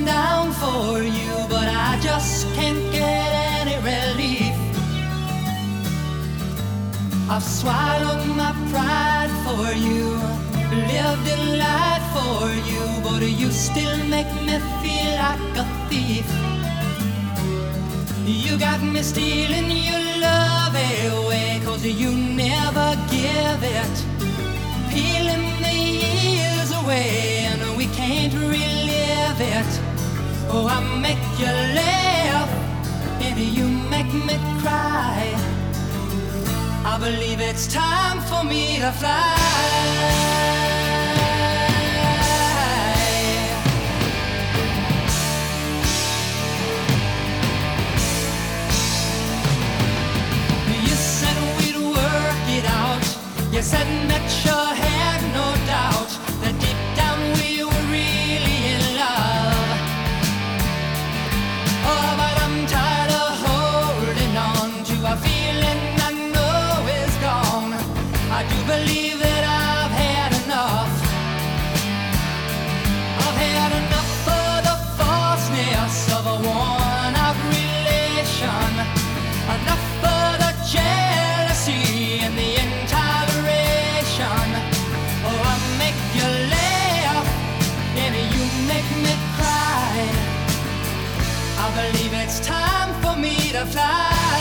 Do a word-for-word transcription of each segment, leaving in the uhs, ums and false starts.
pressing down for you, but I just can't get any relief. I've swallowed my pride for you, lived in light for you, but you still make me feel like a thief. You got me stealing your love away, 'cause you never give it, peeling the years away, and we can't relive it. Oh, I make you laugh, and you make me cry. I believe it's time for me to fly. You said that you had no doubt that deep down we were really in love. Oh, but I'm tired of holding on to a feeling I know is gone. I do believe that I've had enough. I've had enough of the falseness of a worn-out relation, enough of the jealousy and the intoleration. Oh, I make you laugh and you make me cry. I believe it's time for me to fly.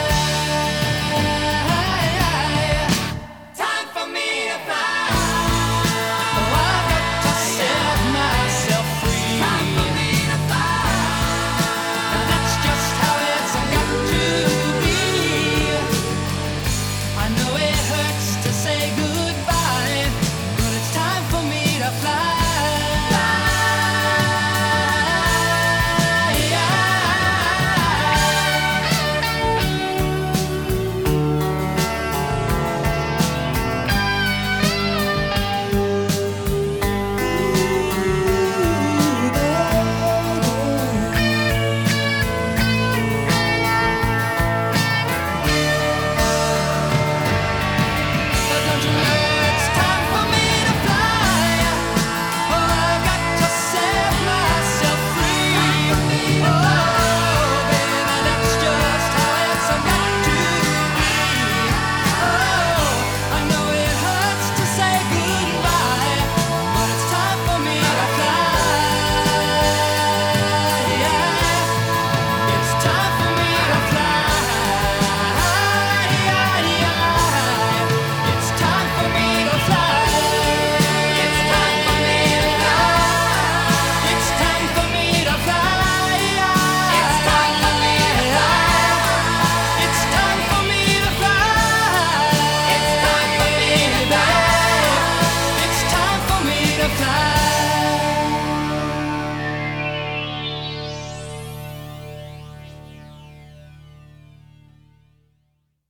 Time for me to fly. Oh, I've got to set myself free. Time for me to fly. Now that's just how it's got to be. I know it hurts to say goodbye, but it's time for me to fly. Fly.